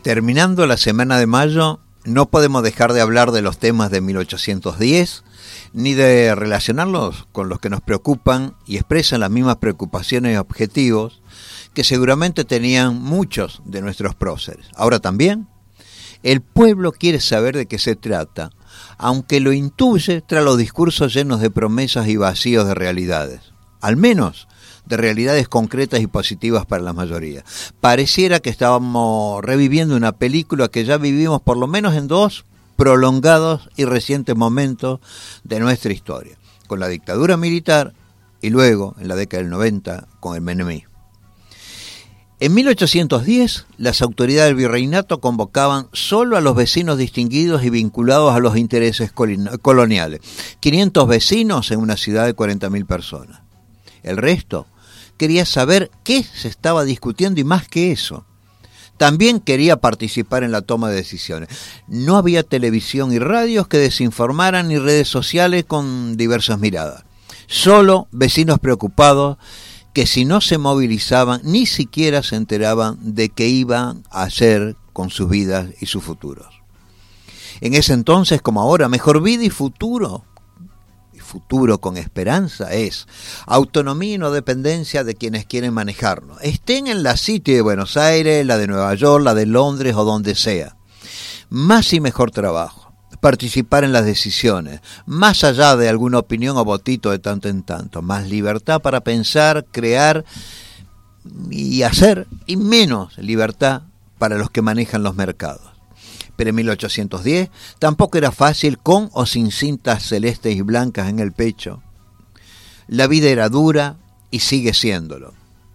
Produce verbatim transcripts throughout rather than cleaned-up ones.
Terminando la semana de mayo, no podemos dejar de hablar de los temas de mil ochocientos diez, ni de relacionarlos con los que nos preocupan y expresan las mismas preocupaciones y objetivos que seguramente tenían muchos de nuestros próceres. Ahora también, el pueblo quiere saber de qué se trata, aunque lo intuye tras los discursos llenos de promesas y vacíos de realidades. Al menos de realidades concretas y positivas para la mayoría. Pareciera que estábamos reviviendo una película que ya vivimos por lo menos en dos prolongados y recientes momentos de nuestra historia, con la dictadura militar y luego, en la década del noventa, con el menemismo. En mil ochocientos diez, las autoridades del virreinato convocaban solo a los vecinos distinguidos y vinculados a los intereses coloniales, quinientos vecinos en una ciudad de cuarenta mil personas. El resto quería saber qué se estaba discutiendo y más que eso. También quería participar en la toma de decisiones. No había televisión y radios que desinformaran ni redes sociales con diversas miradas. Solo vecinos preocupados que si no se movilizaban ni siquiera se enteraban de qué iban a hacer con sus vidas y sus futuros. En ese entonces, como ahora, mejor vida y futuro. Futuro con esperanza es autonomía y no dependencia de quienes quieren manejarnos, estén en la City de Buenos Aires, la de Nueva York, la de Londres o donde sea. Más y mejor trabajo, participar en las decisiones, más allá de alguna opinión o votito de tanto en tanto, más libertad para pensar, crear y hacer, y menos libertad para los que manejan los mercados. Pero en mil ochocientos diez tampoco era fácil con o sin cintas celestes y blancas en el pecho. La vida era dura y sigue siéndolo.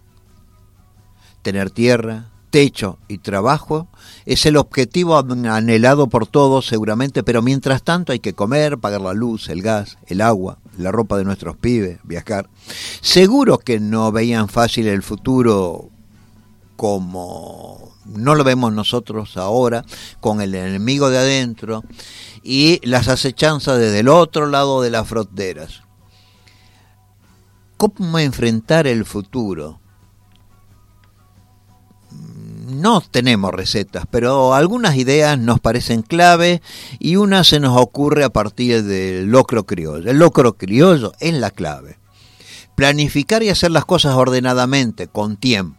Tener tierra, techo y trabajo es el objetivo anhelado por todos seguramente, pero mientras tanto hay que comer, pagar la luz, el gas, el agua, la ropa de nuestros pibes, viajar. Seguro que no veían fácil el futuro como no lo vemos nosotros ahora, con el enemigo de adentro y las acechanzas desde el otro lado de las fronteras. ¿Cómo enfrentar el futuro? No tenemos recetas, pero algunas ideas nos parecen clave y una se nos ocurre a partir del locro criollo. El locro criollo es la clave. Planificar y hacer las cosas ordenadamente, con tiempo.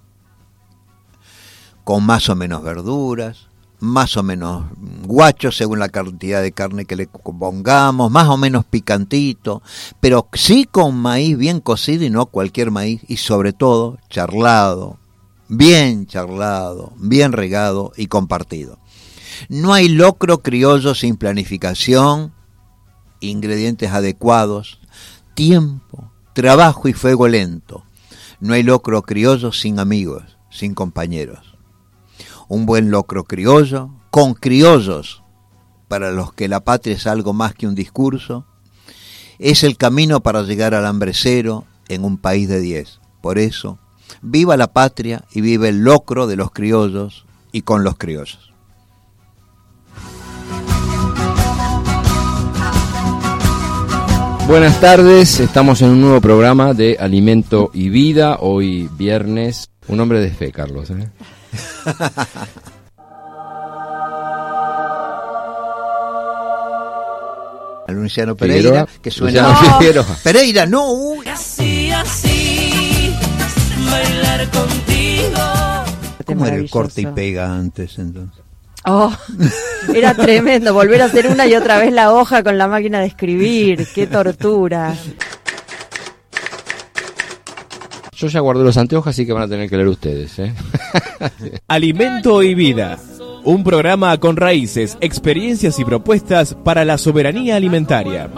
Con más o menos verduras, más o menos guachos según la cantidad de carne que le pongamos, más o menos picantito, pero sí con maíz bien cocido y no cualquier maíz, y sobre todo charlado, bien charlado, bien regado y compartido. No hay locro criollo sin planificación, ingredientes adecuados, tiempo, trabajo y fuego lento. No hay locro criollo sin amigos, sin compañeros. Un buen locro criollo, con criollos, para los que la patria es algo más que un discurso, es el camino para llegar al hambre cero en un país de diez. Por eso, viva la patria y vive el locro de los criollos y con los criollos. Buenas tardes, estamos en un nuevo programa de Alimento y Vida, hoy viernes. Un hombre de fe, Carlos, ¿eh? A Luciano Pereira, Figueroa, que suena Luciano Figueroa. Pereira, no, uy. Así, así, bailar contigo. ¿Cómo era el corte y pega antes entonces? Oh, era tremendo, volver a hacer una y otra vez la hoja con la máquina de escribir, qué tortura. Yo ya guardé los anteojos, así que van a tener que leer ustedes, ¿eh? Alimento y Vida, un programa con raíces, experiencias y propuestas para la soberanía alimentaria.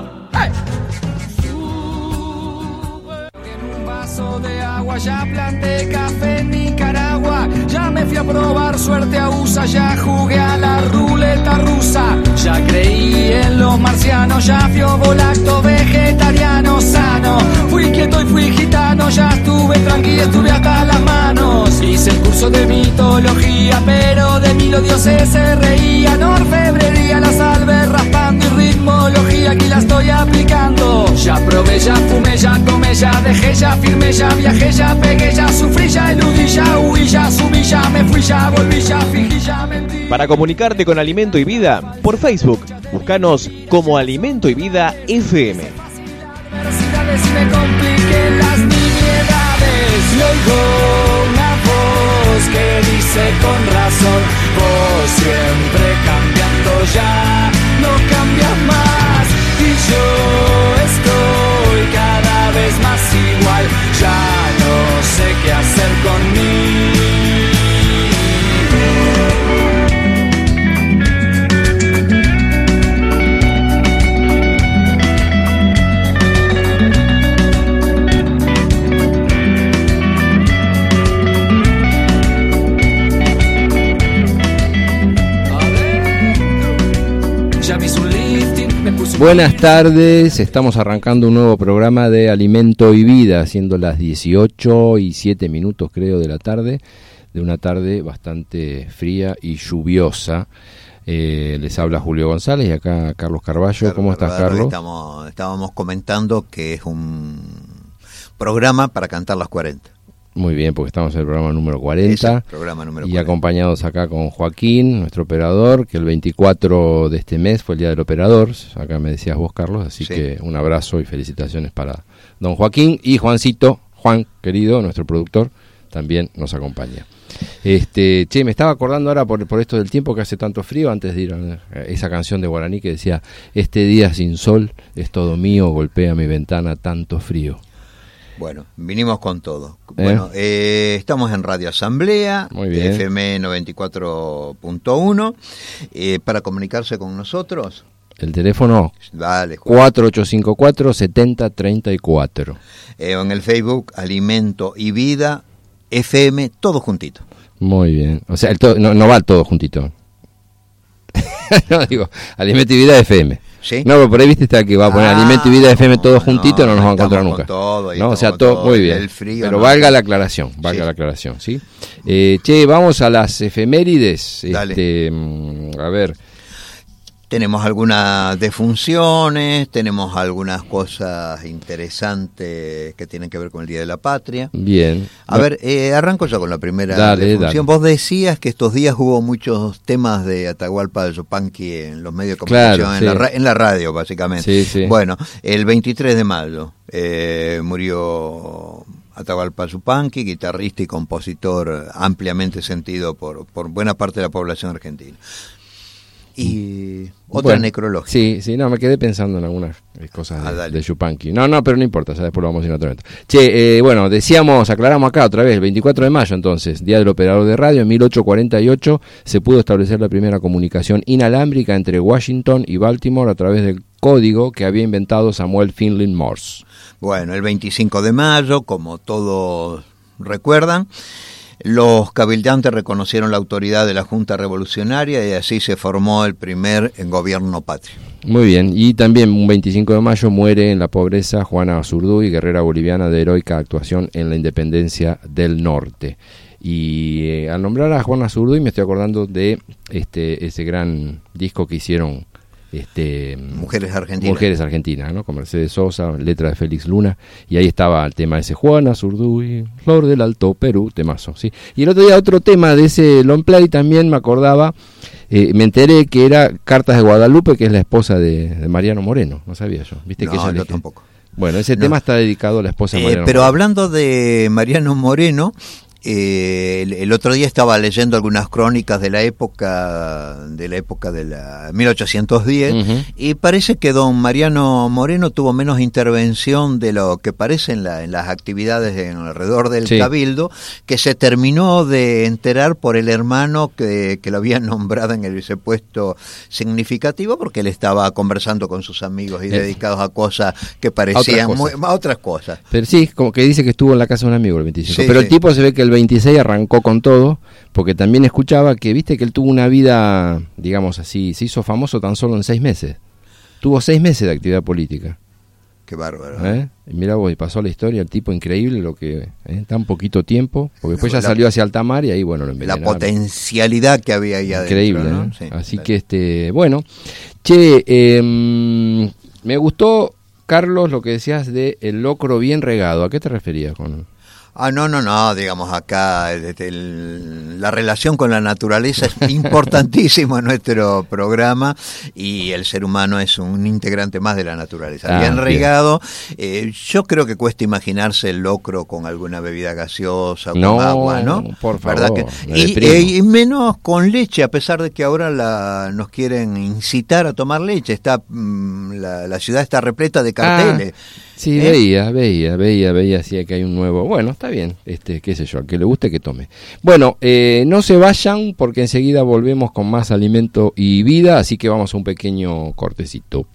En un vaso de agua ya planté café en Nicaragua, ya me fui a probar suerte a U S A, ya jugué a la ruleta rusa, ya creí en los marcianos, ya fui ovolacto vegetariano sano, fui quieto y fui gitano, ya estuve tranqui, estuve hasta las manos, hice el curso de mitología, pero de mí los dioses se reían, orfebrería, la salve raspando y ritmo sismología aquí la estoy aplicando. Ya probé, ya fumé, ya tomé, ya dejé, ya firmé, ya viajé, ya pegué, ya sufrí, ya eludí, ya huí, ya subí, ya me fui, ya volví, ya fingí, ya mentí. Para comunicarte con Alimento y Vida, por Facebook, búscanos como Alimento y Vida F M. Y me compliqué las nimiedades. Y oigo una voz que dice con razón: vos siempre cambiando, ya no cambias más. Y yo estoy cada vez más igual, ya no sé qué hacer conmigo. Buenas tardes, estamos arrancando un nuevo programa de Alimento y Vida, siendo las dieciocho y siete minutos creo de la tarde, de una tarde bastante fría y lluviosa. Eh, les habla Julio González y acá Carlos Carballo. Carlos ¿Cómo estás, Carlos? Estamos, estábamos comentando que es un programa para cantar las cuarenta. Muy bien, porque estamos en el programa número cuarenta, programa número y cuarenta. Acompañados acá con Joaquín, nuestro operador, que el veinticuatro de este mes fue el Día del Operador, acá me decías vos, Carlos, así sí. Que un abrazo y felicitaciones para don Joaquín, y Juancito, Juan, querido, nuestro productor, también nos acompaña. Este, che, me estaba acordando ahora por, por esto del tiempo que hace tanto frío, antes de ir a esa canción de Guaraní que decía: este día sin sol es todo mío, golpea mi ventana tanto frío. Bueno, vinimos con todo. ¿Eh? Bueno, eh, estamos en Radio Asamblea, F M noventa y cuatro punto uno. Eh, para comunicarse con nosotros, el teléfono Dale, cuatro ocho cinco cuatro, siete cero tres cuatro. Eh, en el Facebook, Alimento y Vida F M, todo juntito. Muy bien. O sea, el to- no, no va todo juntito. No, digo, Alimento y Vida F M. ¿Sí? No, pero por ahí viste está que va a poner ah, Alimento y Vida F M todo juntito, no, no nos va a encontrar nunca. Todo, no, o sea, todo, todo muy bien. Frío, pero no, valga la aclaración, valga sí. la aclaración, ¿sí? Eh, che, vamos a las efemérides. Dale. Este, a ver. Tenemos algunas defunciones, tenemos algunas cosas interesantes que tienen que ver con el Día de la Patria. Bien. A ver, eh, arranco ya con la primera dale, defunción. Dale. Vos decías que estos días hubo muchos temas de Atahualpa Yupanqui en los medios de comunicación, claro, en, sí. la ra- en la radio básicamente. Sí, sí. Bueno, el veintitrés de mayo eh, murió Atahualpa Yupanqui, guitarrista y compositor ampliamente sentido por, por buena parte de la población argentina. Y otra bueno, necrológica. Sí, sí, no, me quedé pensando en algunas cosas de, ah, de Yupanqui. No, no, pero no importa, ya después lo vamos a ir en otro momento. Che, eh, bueno, decíamos, aclaramos acá otra vez, el veinticuatro de mayo entonces, Día del Operador de Radio, en mil ochocientos cuarenta y ocho se pudo establecer la primera comunicación inalámbrica entre Washington y Baltimore a través del código que había inventado Samuel Finley Morse. Bueno, el veinticinco de mayo, como todos recuerdan, los cabildantes reconocieron la autoridad de la Junta Revolucionaria y así se formó el primer gobierno patrio. Muy bien, y también un veinticinco de mayo muere en la pobreza Juana Azurduy, guerrera boliviana de heroica actuación en la independencia del norte. Y eh, al nombrar a Juana Azurduy me estoy acordando de este ese gran disco que hicieron este Mujeres Argentinas. Mujeres Argentinas, ¿no? Con Mercedes Sosa, letra de Félix Luna, y ahí estaba el tema ese Juana Azurduy, Flor del Alto Perú, temazo, ¿sí? Y el otro día otro tema de ese long play también me acordaba, eh, me enteré que era Cartas de Guadalupe, que es la esposa de, de Mariano Moreno, no sabía yo, ¿viste? No, que ella yo le... tampoco. Bueno, ese no. tema está dedicado a la esposa de eh, Mariano Pero Moreno. hablando de Mariano Moreno, Eh, el, el otro día estaba leyendo algunas crónicas de la época de la época de la mil ochocientos diez, uh-huh. y parece que don Mariano Moreno tuvo menos intervención de lo que parece en, la, en las actividades en alrededor del sí. Cabildo, que se terminó de enterar por el hermano que, que lo había nombrado en ese puesto significativo, porque él estaba conversando con sus amigos y eh. dedicados a cosas que parecían a otras cosas. Muy, a otras cosas. Pero sí, como que dice que estuvo en la casa de un amigo el veinticinco, sí, pero sí. el tipo se ve que el veintiséis arrancó con todo, porque también escuchaba que, viste, que él tuvo una vida, digamos así, se hizo famoso tan solo en seis meses. Tuvo seis meses de actividad política. Qué bárbaro. ¿Eh? Y mirá vos, y pasó la historia, el tipo increíble, lo que ¿eh? tan poquito tiempo, porque después ya la, salió hacia alta mar y ahí, bueno, lo envenenaron. La potencialidad que había ahí adentro. Increíble, ¿no? ¿eh? Sí, Así sí. que, este, bueno, che, eh, me gustó, Carlos, lo que decías de el locro bien regado. ¿A qué te referías con...? Ah, no, no, no, digamos acá el, el, la relación con la naturaleza es importantísimo en nuestro programa y el ser humano es un integrante más de la naturaleza. Ah, bien bien. regado, eh, yo creo que cuesta imaginarse el locro con alguna bebida gaseosa, con No, agua, ¿no? por favor, ¿Verdad que? me Y, deprimo. eh, y menos con leche, a pesar de que ahora la, nos quieren incitar a tomar leche. Está mm, la, la ciudad está repleta de carteles. Ah, sí, ¿Eh? veía, veía, veía, veía, sí, que hay un nuevo. Bueno, está bien, este, qué sé yo, al que le guste que tome. Bueno, eh, no se vayan porque enseguida volvemos con más alimento y vida, así que vamos a un pequeño cortecito.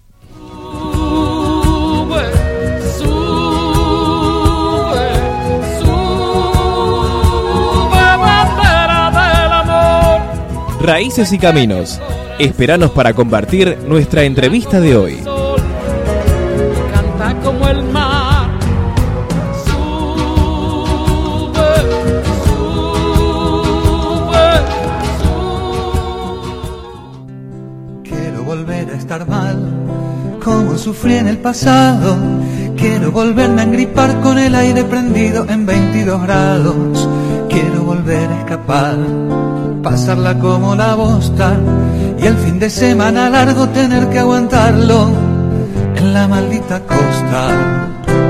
Raíces y Caminos. Esperanos para compartir nuestra entrevista de hoy. Canta como el mar. Sube, sube, sube. Quiero volver a estar mal, como sufrí en el pasado. Quiero volverme a engripar con el aire prendido en veintidós grados. Quiero volver a escapar, pasarla como la bosta y el fin de semana largo tener que aguantarlo en la maldita costa.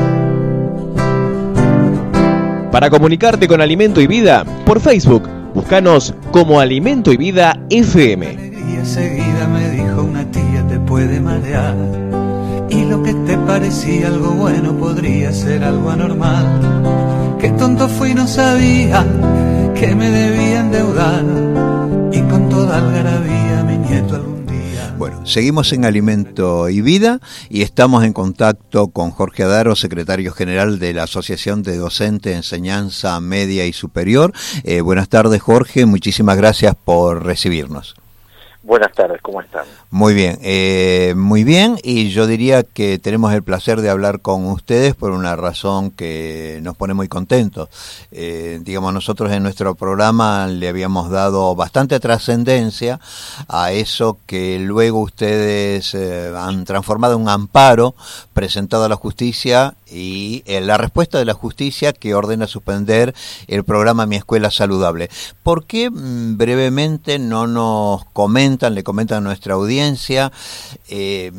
Para comunicarte con Alimento y Vida, por Facebook, búscanos como Alimento y Vida F M. Alegría seguida me dijo una tía te puede marear y lo que te parecía algo bueno podría ser algo anormal. Qué tonto fui, no sabía que me debía endeudar y con toda algarabía mi nieto algún día. Bueno, seguimos en Alimento y Vida y estamos en contacto con Jorge Adaro, secretario general de la Asociación de Docentes de Enseñanza Media y Superior. Eh, buenas tardes, Jorge, muchísimas gracias por recibirnos. Buenas tardes, ¿cómo están? Muy bien, eh, muy bien, y yo diría que tenemos el placer de hablar con ustedes por una razón que nos pone muy contentos. Eh, digamos, nosotros en nuestro programa le habíamos dado bastante trascendencia a eso que luego ustedes eh, han transformado en un amparo presentado a la justicia y eh, la respuesta de la justicia que ordena suspender el programa Mi Escuela Saludable. ¿Por qué mm, brevemente no nos comentan, le comentan a nuestra audiencia, eh,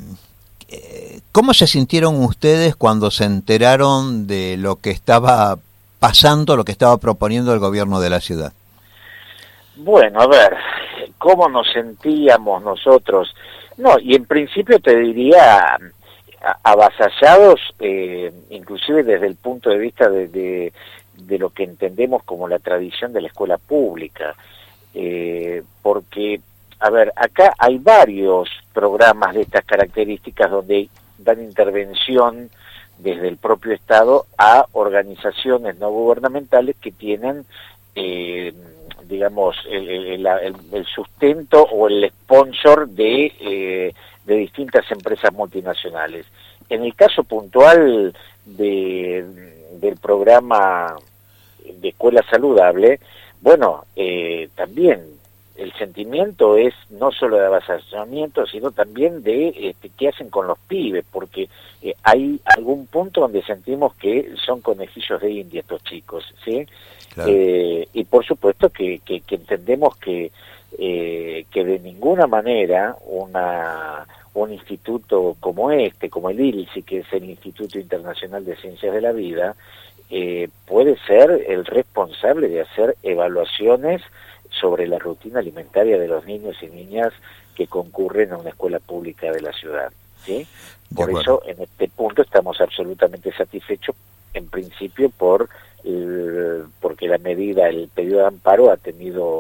eh, cómo se sintieron ustedes cuando se enteraron de lo que estaba pasando, lo que estaba proponiendo el gobierno de la ciudad? Bueno, a ver, ¿cómo nos sentíamos nosotros? No, y en principio te diría avasallados, eh, inclusive desde el punto de vista de, de, de lo que entendemos como la tradición de la escuela pública, eh, porque, a ver, acá hay varios programas de estas características donde dan intervención desde el propio Estado a organizaciones no gubernamentales que tienen, eh, digamos, el, el, el, el sustento o el sponsor de... Eh, de distintas empresas multinacionales. En el caso puntual de, del programa de Escuela Saludable, bueno, eh, también el sentimiento es no solo de avasallamiento, sino también de este, qué hacen con los pibes, porque eh, hay algún punto donde sentimos que son conejillos de India estos chicos, ¿sí? Claro. Eh, y por supuesto que, que, que entendemos que Eh, que de ninguna manera una un instituto como este, como el I L S I, que es el Instituto Internacional de Ciencias de la Vida, eh, puede ser el responsable de hacer evaluaciones sobre la rutina alimentaria de los niños y niñas que concurren a una escuela pública de la ciudad, ¿sí? Por eso, en este punto estamos absolutamente satisfechos, en principio, por el, porque la medida, el pedido de amparo ha tenido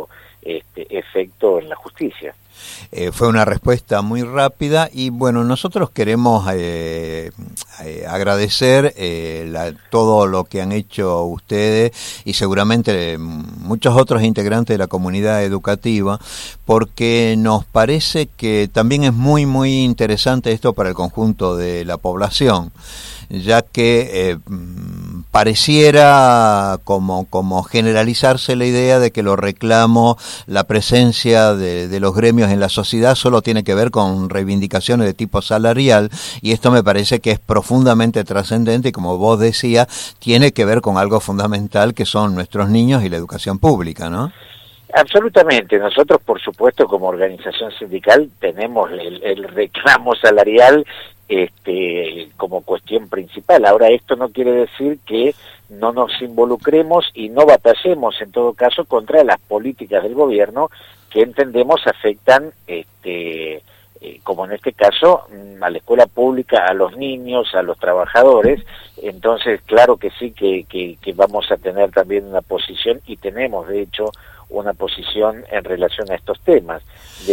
este, efecto en la justicia. Eh, fue una respuesta muy rápida y bueno, nosotros queremos eh, eh, agradecer eh, la, todo lo que han hecho ustedes y seguramente muchos otros integrantes de la comunidad educativa, porque nos parece que también es muy muy interesante esto para el conjunto de la población, ya que eh, pareciera como, como generalizarse la idea de que los reclamos, la presencia de, de los gremios en la sociedad solo tiene que ver con reivindicaciones de tipo salarial, y esto me parece que es profundamente trascendente y, como vos decías, tiene que ver con algo fundamental que son nuestros niños y la educación pública, ¿no? Absolutamente. Nosotros, por supuesto, como organización sindical, tenemos el, el reclamo salarial este, como cuestión principal. Ahora, esto no quiere decir que no nos involucremos y no batallemos, en todo caso, contra las políticas del gobierno que entendemos afectan, este, eh, como en este caso, a la escuela pública, a los niños, a los trabajadores. Entonces, claro que sí, que, que, que vamos a tener también una posición, y tenemos, de hecho, una posición en relación a estos temas.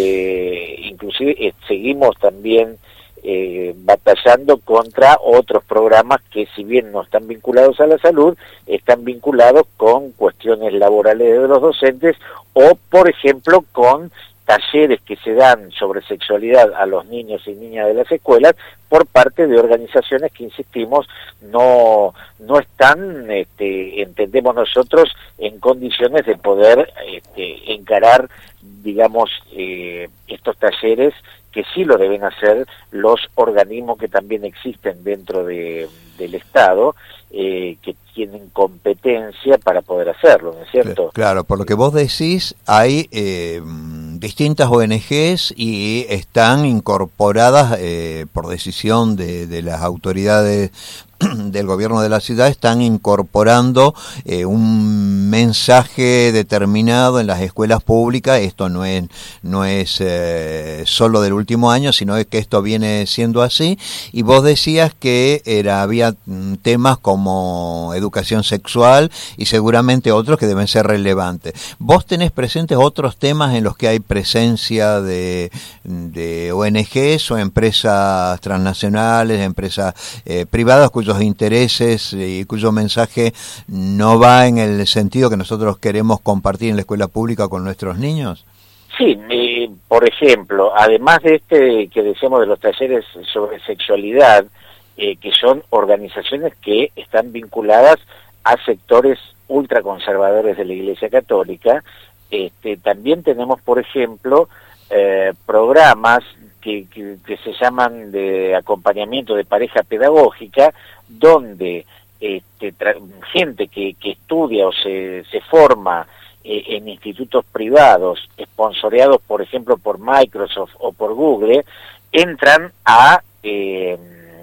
De, inclusive eh, seguimos también eh, batallando contra otros programas que, si bien no están vinculados a la salud, están vinculados con cuestiones laborales de los docentes, o, por ejemplo, con talleres que se dan sobre sexualidad a los niños y niñas de las escuelas por parte de organizaciones que, insistimos, no no están, este, entendemos nosotros, en condiciones de poder este, encarar, digamos, eh, estos talleres, que sí lo deben hacer los organismos que también existen dentro de, del Estado, eh, que tienen competencia para poder hacerlo, ¿no es cierto? Claro, por lo que vos decís, hay eh, distintas O N Ges y están incorporadas eh, por decisión de, de las autoridades del gobierno de la ciudad, están incorporando eh, un mensaje determinado en las escuelas públicas. Esto no es no es eh, solo del último año, sino que esto viene siendo así. Y vos decías que era había temas como educación sexual y seguramente otros que deben ser relevantes. ¿Vos tenés presentes otros temas en los que hay presencia de, de O N Ges o empresas transnacionales, empresas eh, privadas cuyos intereses y cuyo mensaje no va en el sentido que nosotros queremos compartir en la escuela pública con nuestros niños? Sí, eh, por ejemplo, además de este que decíamos de los talleres sobre sexualidad, eh, que son organizaciones que están vinculadas a sectores ultraconservadores de la Iglesia Católica, este, también tenemos, por ejemplo, eh, programas que, que, que se llaman de acompañamiento de pareja pedagógica, donde este, gente que, que estudia o se, se forma eh, en institutos privados, esponsoreados, por ejemplo, por Microsoft o por Google, entran a, eh,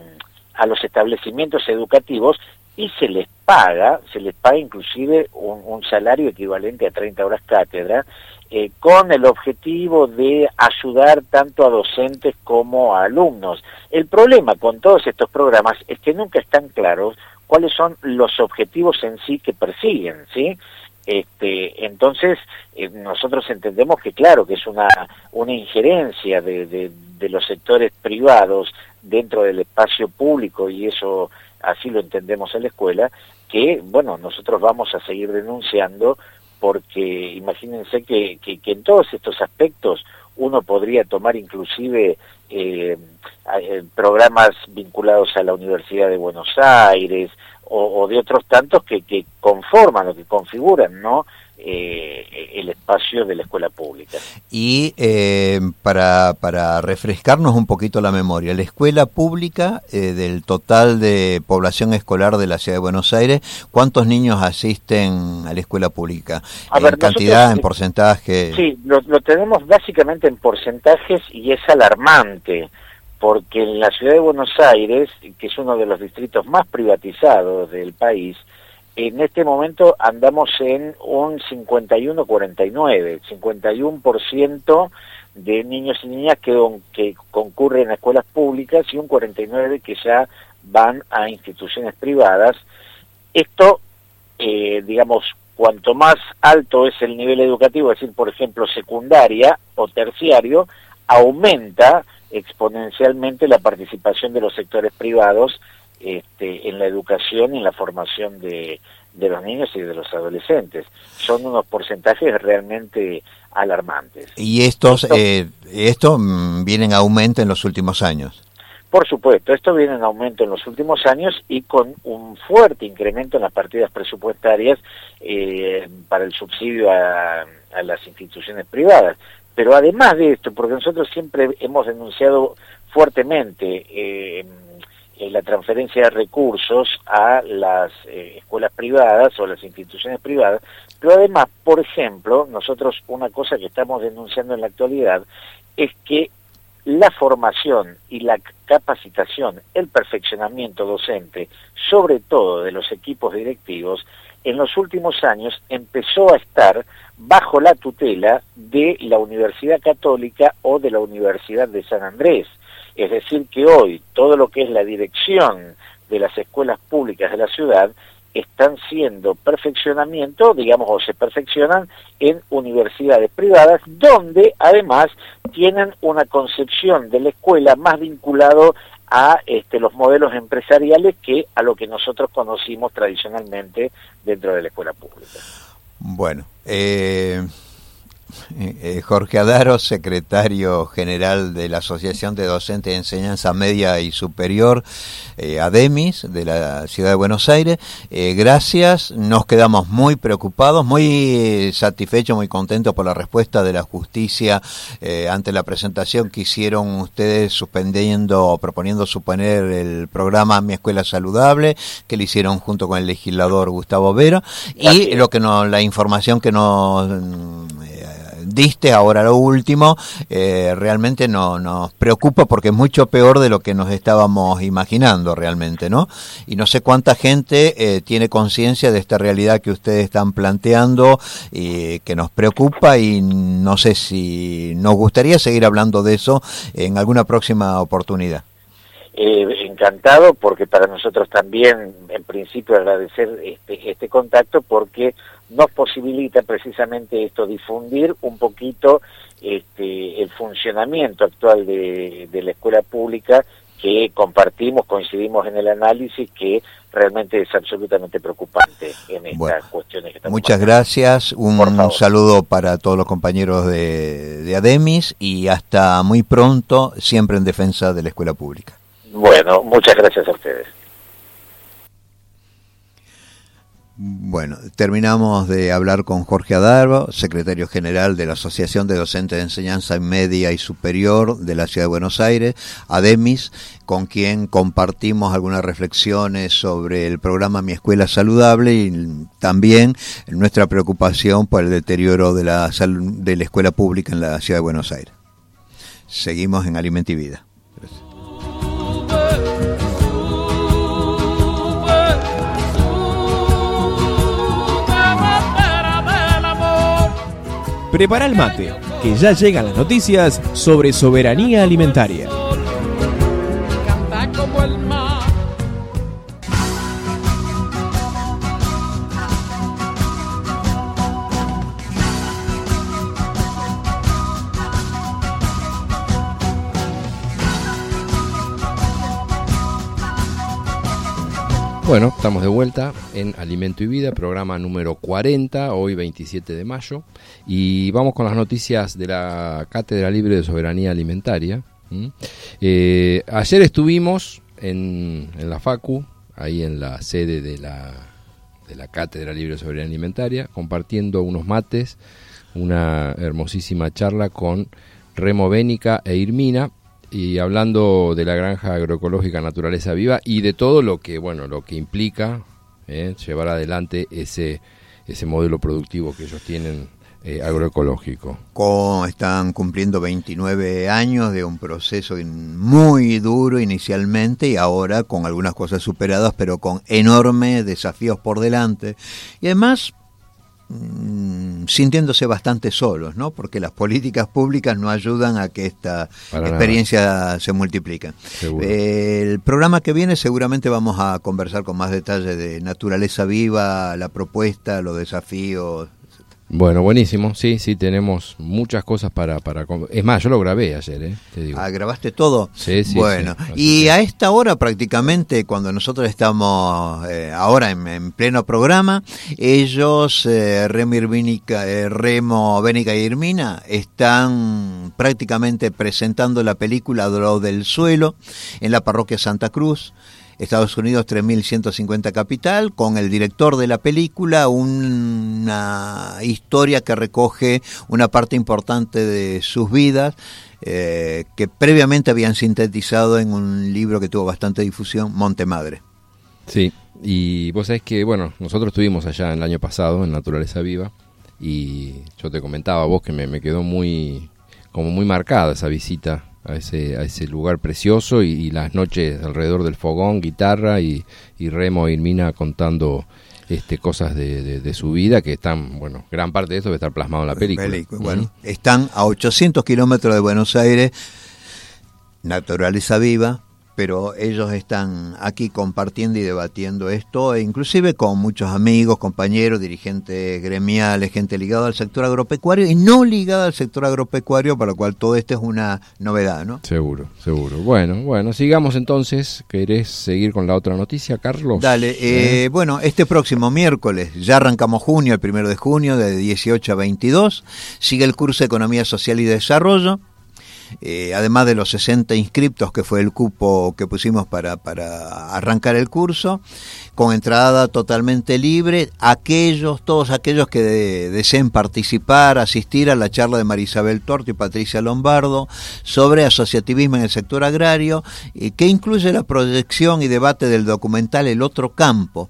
a los establecimientos educativos y se les paga, se les paga inclusive un, un salario equivalente a treinta horas cátedra, eh, con el objetivo de ayudar tanto a docentes como a alumnos. El problema con todos estos programas es que nunca están claros cuáles son los objetivos en sí que persiguen, ¿sí? Este, entonces, eh, nosotros entendemos que, claro, que es una, una injerencia de, de, de los sectores privados dentro del espacio público, y eso así lo entendemos en la escuela, que, bueno, nosotros vamos a seguir denunciando, porque imagínense que, que, que en todos estos aspectos uno podría tomar inclusive eh, programas vinculados a la Universidad de Buenos Aires o, o de otros tantos que, que conforman o que configuran, ¿no?, eh, el espacio de la escuela pública. Y eh, para, para refrescarnos un poquito la memoria, la escuela pública, eh, del total de población escolar de la Ciudad de Buenos Aires, ¿cuántos niños asisten a la escuela pública? A ¿En ver, cantidad, nosotros, en porcentaje? Sí, lo, lo tenemos básicamente en porcentajes, y es alarmante, porque en la Ciudad de Buenos Aires, que es uno de los distritos más privatizados del país, en este momento andamos en un cincuenta y uno cuarenta y nueve, cincuenta y uno por ciento de niños y niñas que, que concurren a escuelas públicas y un cuarenta y nueve por ciento que ya van a instituciones privadas. Esto, eh, digamos, cuanto más alto es el nivel educativo, es decir, por ejemplo, secundaria o terciario, aumenta exponencialmente la participación de los sectores privados este, en la educación y en la formación de, de los niños y de los adolescentes. Son unos porcentajes realmente alarmantes. ¿Y estos esto, eh, esto viene en aumento en los últimos años? Por supuesto, esto viene en aumento en los últimos años y con un fuerte incremento en las partidas presupuestarias eh, para el subsidio a, a las instituciones privadas. Pero además de esto, porque nosotros siempre hemos denunciado fuertemente eh, la transferencia de recursos a las eh, escuelas privadas o a las instituciones privadas, pero además, por ejemplo, nosotros una cosa que estamos denunciando en la actualidad es que la formación y la capacitación, el perfeccionamiento docente, sobre todo de los equipos directivos, en los últimos años empezó a estar bajo la tutela de la Universidad Católica o de la Universidad de San Andrés. Es decir, que hoy todo lo que es la dirección de las escuelas públicas de la ciudad están siendo perfeccionamiento, digamos, o se perfeccionan en universidades privadas, donde además tienen una concepción de la escuela más vinculado a este, los modelos empresariales que a lo que nosotros conocimos tradicionalmente dentro de la escuela pública. Bueno, eh... Eh, Jorge Adaro, secretario general de la Asociación de Docentes de Enseñanza Media y Superior, eh, ADEMIS, de la Ciudad de Buenos Aires. Eh, gracias, nos quedamos muy preocupados, muy satisfechos, muy contentos por la respuesta de la justicia eh, ante la presentación que hicieron ustedes suspendiendo o proponiendo suspender el programa Mi Escuela Saludable, que le hicieron junto con el legislador Gustavo Vera, y lo que no, la información que nos diste ahora lo último, eh, realmente no, nos preocupa porque es mucho peor de lo que nos estábamos imaginando realmente, ¿no? Y no sé cuánta gente eh, tiene conciencia de esta realidad que ustedes están planteando y que nos preocupa, y no sé si nos gustaría seguir hablando de eso en alguna próxima oportunidad. Eh, encantado, porque para nosotros también, en principio, agradecer este, este contacto, porque nos posibilita precisamente esto, difundir un poquito este, el funcionamiento actual de, de la escuela pública, que compartimos, coincidimos en el análisis, que realmente es absolutamente preocupante en estas bueno, cuestiones que estamos muchas pasando. Gracias, un saludo para todos los compañeros de, de ADEMIS, y hasta muy pronto, siempre en defensa de la escuela pública. Bueno, muchas gracias a ustedes. Bueno, terminamos de hablar con Jorge Adaro, secretario general de la Asociación de Docentes de Enseñanza Media y Superior de la Ciudad de Buenos Aires, ADEMIS, con quien compartimos algunas reflexiones sobre el programa Mi Escuela Saludable y también nuestra preocupación por el deterioro de la, de la escuela pública en la Ciudad de Buenos Aires. Seguimos en Alimento y Vida. Gracias. Prepara el mate, que ya llegan las noticias sobre soberanía alimentaria. Canta como el mar. Bueno, estamos de vuelta en Alimento y Vida, programa número cuarenta, hoy veintisiete de mayo, y vamos con las noticias de la Cátedra Libre de Soberanía Alimentaria. ¿Mm? Eh, ayer estuvimos en, en la Facu, ahí en la sede de la, de la Cátedra Libre de Soberanía Alimentaria, compartiendo unos mates, una hermosísima charla con Remo Bénica e Irmina, y hablando de la granja agroecológica Naturaleza Viva y de todo lo que, bueno, lo que implica eh, llevar adelante ese ese modelo productivo que ellos tienen eh, agroecológico. Con, están cumpliendo veintinueve años de un proceso muy duro inicialmente, y ahora con algunas cosas superadas, pero con enormes desafíos por delante. Y además, mmm, sintiéndose bastante solos, ¿no? Porque las políticas públicas no ayudan a que esta Para experiencia nada. se multiplique. Eh, el programa que viene seguramente vamos a conversar con más detalle de naturaleza viva, la propuesta, los desafíos. Bueno, buenísimo, sí, sí, tenemos muchas cosas para... para es más, yo lo grabé ayer, ¿eh? Te digo. Ah, ¿grabaste todo? Sí, sí. Bueno, sí, y que... a esta hora prácticamente, cuando nosotros estamos eh, ahora en, en pleno programa, ellos, eh, Remo, Irmínica, eh, Remo, Bénica y Irmina, están prácticamente presentando la película Lo del Suelo en la parroquia Santa Cruz, Estados Unidos tres mil ciento cincuenta Capital, con el director de la película, una historia que recoge una parte importante de sus vidas, eh, que previamente habían sintetizado en un libro que tuvo bastante difusión, Montemadre. Sí, y vos sabés que, bueno, nosotros estuvimos allá el año pasado en Naturaleza Viva, y yo te comentaba a vos que me, me quedó muy, como muy marcada esa visita a ese a ese lugar precioso, y, y las noches alrededor del fogón, guitarra, y, y Remo e Irmina contando este cosas de, de, de su vida, que están, bueno, gran parte de esto debe estar plasmado en la película. película. Bueno, ¿Mm? Están a ochocientos kilómetros de Buenos Aires, Naturaleza Viva, pero ellos están aquí compartiendo y debatiendo esto, e inclusive con muchos amigos, compañeros, dirigentes gremiales, gente ligada al sector agropecuario y no ligada al sector agropecuario, para lo cual todo esto es una novedad, ¿no? Seguro, seguro. Bueno, bueno, sigamos entonces. ¿Querés seguir con la otra noticia, Carlos? Dale, eh, ¿Eh? bueno, este próximo miércoles, ya arrancamos junio, el primero de junio, de dieciocho a veintidós, sigue el curso de Economía Social y Desarrollo. Eh, además de los sesenta inscriptos, que fue el cupo que pusimos para, para arrancar el curso, con entrada totalmente libre, aquellos, todos aquellos que de, deseen participar, asistir a la charla de Marisabel Torto y Patricia Lombardo sobre asociativismo en el sector agrario, eh, que incluye la proyección y debate del documental El Otro Campo,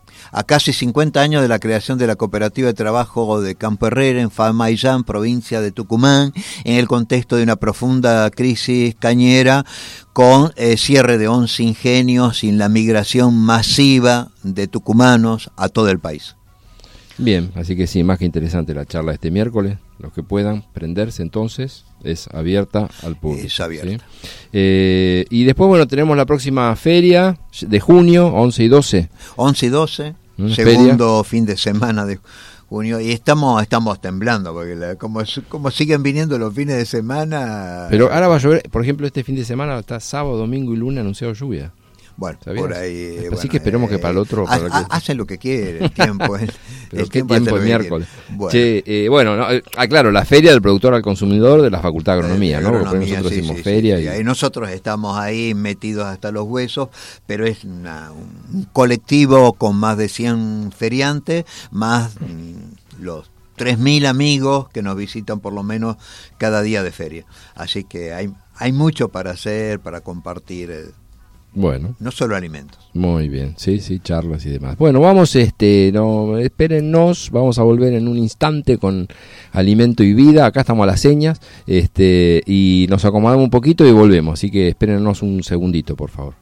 a casi cincuenta años de la creación de la cooperativa de trabajo de Campo Herrera en Famaillán, provincia de Tucumán, en el contexto de una profunda crisis cañera, con eh, cierre de once ingenios, sin la migración masiva de tucumanos a todo el país. Bien, así que sí, más que interesante la charla este miércoles. Los que puedan prenderse entonces, es abierta al público. Es abierta. ¿Sí? Eh, y después, bueno, tenemos la próxima feria de junio, once y doce. once y doce, ¿Mm? segundo Feria. fin de semana de junio, y estamos estamos temblando, porque la, como, como siguen viniendo los fines de semana... Pero ahora va a llover, por ejemplo, este fin de semana está sábado, domingo y lunes anunciado lluvia. Bueno, ¿sabías? por ahí... Así bueno, que esperemos eh, que para el otro... Para ha, el que... Hacen lo que quiere el tiempo. El, Pero el qué tiempo, tiempo el miércoles. Bueno, che, eh, bueno no, eh, ah, claro, la feria del productor al consumidor de la Facultad de Agronomía, ¿no? Porque nosotros sí, decimos sí, feria. Sí, y... sí. Y nosotros estamos ahí metidos hasta los huesos, pero es una, un colectivo con más de cien feriantes, más mmm, los tres mil amigos que nos visitan por lo menos cada día de feria. Así que hay, hay mucho para hacer, para compartir. Eh, Bueno. No solo alimentos. Muy bien, sí, sí, charlas y demás. Bueno, vamos, este, no, espérennos, vamos a volver en un instante con Alimento y Vida. Acá estamos a las señas, este, y nos acomodamos un poquito y volvemos. Así que espérennos un segundito, por favor.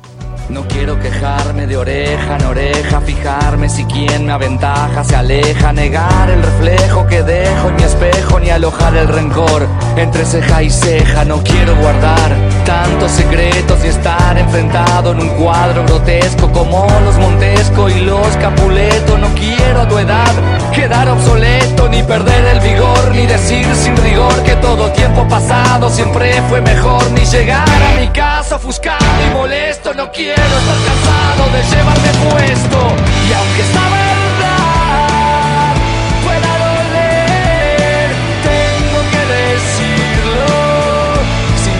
No quiero quejarme de oreja en oreja, fijarme si quien me aventaja se aleja, negar el reflejo que dejo en mi espejo, ni alojar el rencor entre ceja y ceja. No quiero guardar tantos secretos y estar enfrentado en un cuadro grotesco como los Montesco y los Capuleto. No quiero a tu edad quedar obsoleto, ni perder el vigor, ni decir sin rigor que todo tiempo pasado siempre fue mejor, ni llegar a mi casa ofuscado y molesto. No quiero estar cansado de llevarme puesto, y aunque esta verdad pueda doler, tengo que decirlo sin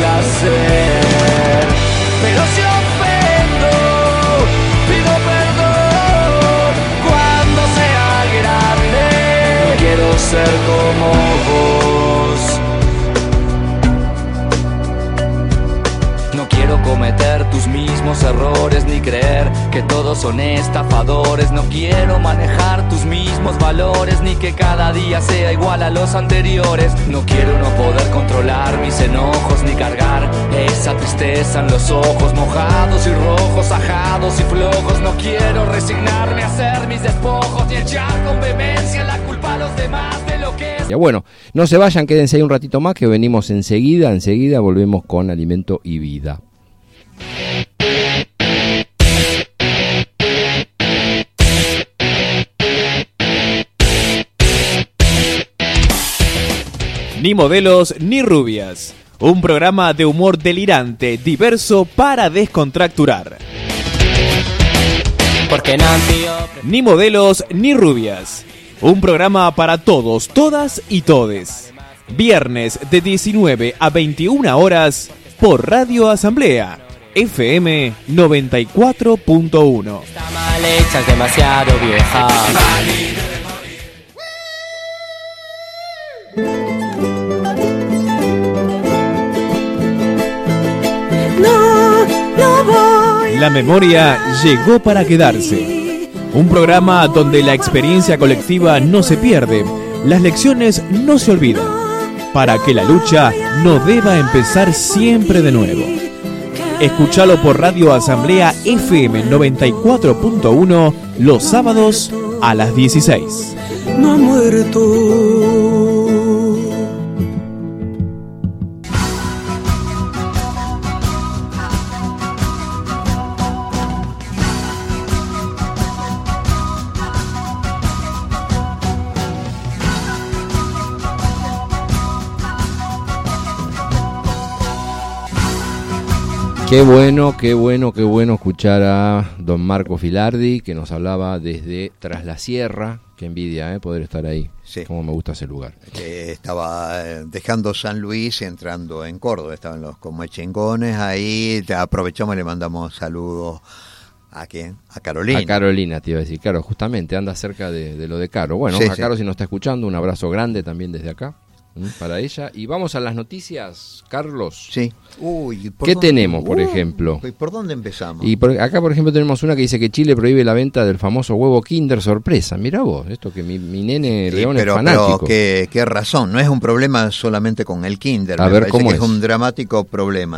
complacer. Pero si ofendo, pido perdón cuando sea grande. No quiero ser como vos. No quiero cometer tus mismos errores, ni creer que todo todos son estafadores. No quiero manejar tus mismos valores, ni que cada día sea igual a los anteriores. No quiero no poder controlar mis enojos, ni cargar esa tristeza en los ojos mojados y rojos, ajados y flojos. No quiero resignarme a hacer mis despojos, ni echar con vehemencia la culpa a los demás de lo que es. Ya bueno, no se vayan, quédense ahí un ratito más que venimos enseguida, enseguida volvemos con Alimento y Vida. Ni modelos ni rubias. Un programa de humor delirante, diverso para descontracturar. Porque nació... Ni modelos ni rubias. Un programa para todos, todas y todes. Viernes de diecinueve a veintiuna horas por Radio Asamblea, F M noventa y cuatro punto uno. Está mal hecha, es demasiado vieja. No, no voy. La memoria llegó para quedarse. Un programa donde la experiencia colectiva no se pierde, las lecciones no se olvidan, para que la lucha no deba empezar siempre de nuevo. Escúchalo por Radio Asamblea F M noventa y cuatro punto uno los sábados a las dieciséis. No ha muerto. Qué bueno, qué bueno, qué bueno escuchar a don Marco Filardi, que nos hablaba desde Tras la Sierra. Qué envidia, ¿eh? Poder estar ahí. Sí. Cómo me gusta ese lugar. Eh, estaba dejando San Luis y entrando en Córdoba. Estaban los comechingones ahí. Te aprovechamos y le mandamos saludos. ¿A quién? A Carolina. A Carolina, te iba a decir. Claro, justamente anda cerca de, de lo de Caro. Bueno, sí, a sí. Caro, si nos está escuchando, un abrazo grande también desde acá. Para ella. Y vamos a las noticias, Carlos. Sí. Uy, ¿por ¿Qué dónde? tenemos, por Uh, ejemplo? ¿Por dónde empezamos? Y por, acá, por ejemplo, tenemos una que dice que Chile prohíbe la venta del famoso huevo Kinder Sorpresa. Mirá vos, esto que mi, mi nene Sí, León pero, es fanático. pero ¿qué, qué razón? No es un problema solamente con el Kinder. A me ver, parece ¿cómo que es? es un dramático problema.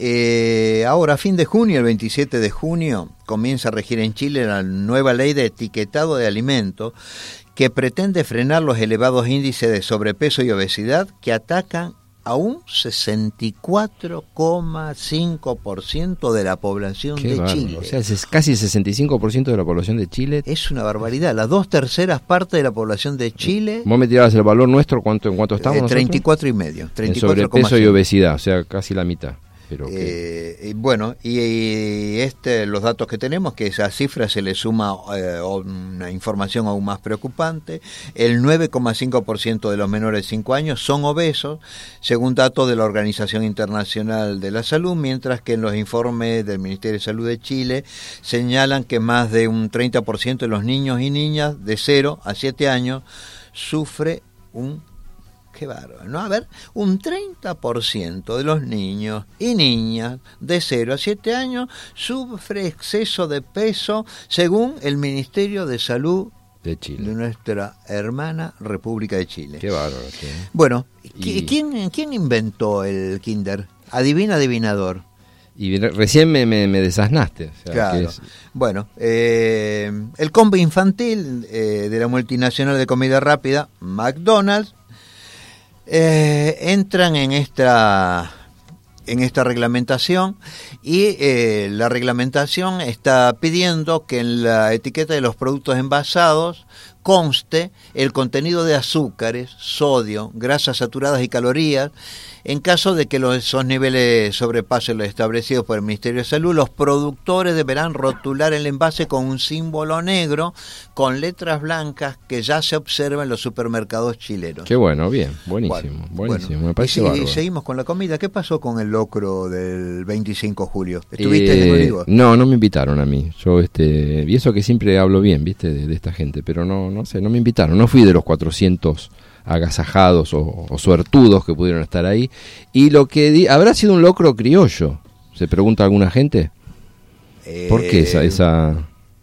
Eh, ahora, a fin de junio, el veintisiete de junio, comienza a regir en Chile la nueva ley de etiquetado de alimentos que pretende frenar los elevados índices de sobrepeso y obesidad que atacan a un sesenta y cuatro coma cinco por ciento de la población Qué de bárbaro. Chile. O sea, es casi el sesenta y cinco por ciento de la población de Chile. Es una barbaridad. Las dos terceras partes de la población de Chile, Vos me tirabas el valor nuestro, ¿cuánto, ¿en cuánto estamos eh, nosotros? treinta y cuatro y medio. En treinta y cuatro coma sobrepeso y cinco. obesidad, o sea, casi la mitad. Pero que- Eh, y bueno, y, y este, los datos que tenemos, que esa cifra se le suma eh, una información aún más preocupante, el nueve coma cinco por ciento de los menores de cinco años son obesos, según datos de la Organización Internacional de la Salud, mientras que en los informes del Ministerio de Salud de Chile señalan que más de un treinta por ciento de los niños y niñas de cero a siete años sufre un Qué bárbaro, ¿no? A ver, un treinta por ciento de los niños y niñas de cero a siete años sufre exceso de peso, según el Ministerio de Salud de Chile. de nuestra hermana República de Chile. Qué bárbaro. Qué... Bueno, Y- ¿quién, ¿quién inventó el Kinder? Adivina, adivinador. Y re- recién me, me, me desasnaste. O sea, Claro. que es- Bueno, eh, el combo infantil eh, de la multinacional de comida rápida, McDonald's, Eh, entran en esta en esta reglamentación y eh, la reglamentación está pidiendo que en la etiqueta de los productos envasados conste el contenido de azúcares, sodio, grasas saturadas y calorías. En caso de que los, esos niveles sobrepasen los establecidos por el Ministerio de Salud, los productores deberán rotular el envase con un símbolo negro con letras blancas que ya se observa en los supermercados chilenos. Qué bueno, bien, buenísimo, Bueno, buenísimo, bueno. me parece y, si- bárbaro. y seguimos con la comida. ¿Qué pasó con el locro del veinticinco de julio? ¿Estuviste en Eh, Olivos? no, no me invitaron a mí. Yo, este, y eso que siempre hablo bien, viste, de, de esta gente, pero no, no sé, no me invitaron. No fui de los cuatrocientos agasajados o, o suertudos que pudieron estar ahí. Y lo que di, habrá sido un locro criollo, se pregunta alguna gente. ¿Por qué esa, Eh, esa?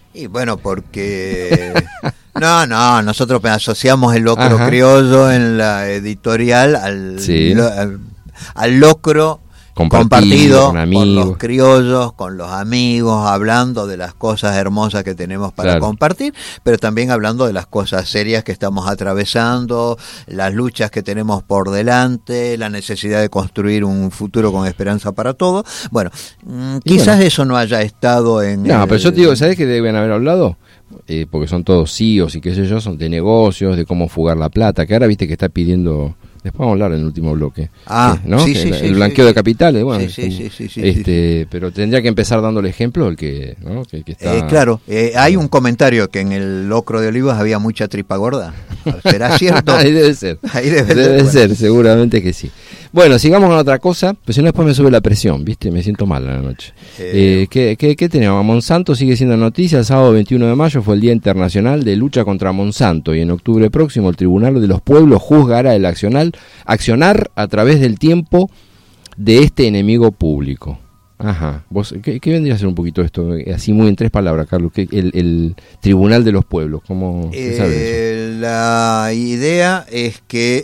Y bueno, porque... No, no, nosotros asociamos el locro Ajá. criollo en la editorial al, Sí. lo, al, al locro Compartido, compartido con con amigos. los criollos, con los amigos, hablando de las cosas hermosas que tenemos para Claro. compartir, pero también hablando de las cosas serias que estamos atravesando, las luchas que tenemos por delante, la necesidad de construir un futuro con esperanza para todos. Bueno, mm, Y quizás bueno. eso no haya estado en... No, el- pero yo te digo, ¿sabés qué deben haber hablado? Eh, porque son todos C E Os y qué sé yo, son de negocios, de cómo fugar la plata, que ahora viste que está pidiendo... Después vamos a hablar en el último bloque. Ah, que, ¿no? sí, Que sí, el, sí, el sí, blanqueo sí. de capitales, bueno. Sí, sí, como- sí, sí, sí, este, pero tendría que empezar dando el ejemplo el que, ¿no? que, que está... Eh, claro, eh, hay un comentario que en el locro de olivos había mucha tripa gorda. ¿Será cierto? Ahí debe ser. Ahí debe, Debe ser. ser, seguramente que sí. Bueno, sigamos con otra cosa, pues si no después me sube la presión, ¿viste? Me siento mal a la noche. Eh, Eh, ¿qué, qué, ¿Qué tenemos? Monsanto sigue siendo noticia. El sábado veintiuno de mayo fue el Día Internacional de Lucha contra Monsanto y en octubre próximo el Tribunal de los Pueblos juzgará el accionar, accionar a través del tiempo de este enemigo público. Ajá. ¿Vos, qué, ¿Qué vendría a ser un poquito esto? Así muy en tres palabras, Carlos. ¿Qué, el, el Tribunal de los Pueblos, ¿cómo se sabe eso? Eh, la idea es que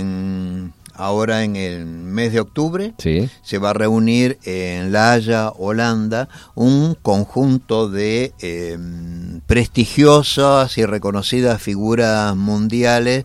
en, ahora en el mes de octubre Sí. se va a reunir en La Haya, Holanda, un conjunto de eh, prestigiosas y reconocidas figuras mundiales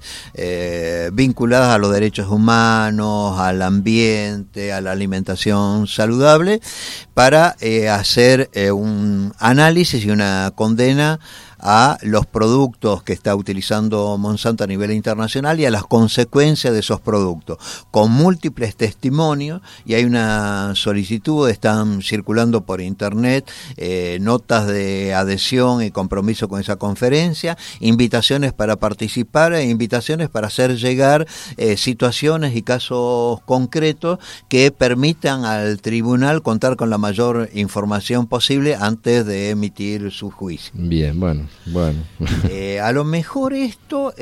eh, vinculadas a los derechos humanos, al ambiente, a la alimentación saludable, para eh, hacer eh, un análisis y una condena a los productos que está utilizando Monsanto a nivel internacional y a las consecuencias de esos productos, con múltiples testimonios, y hay una solicitud, están circulando por internet eh, notas de adhesión y compromiso con esa conferencia, invitaciones para participar e invitaciones para hacer llegar eh, situaciones y casos concretos que permitan al tribunal contar con la mayor información posible antes de emitir su juicio. Bien, bueno, bueno. Eh, a lo mejor esto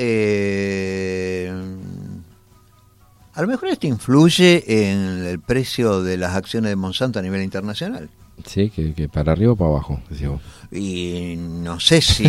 eh, a lo mejor esto influye en el precio de las acciones de Monsanto a nivel internacional. Sí, que, que para arriba o para abajo, decía vos. Y no sé si,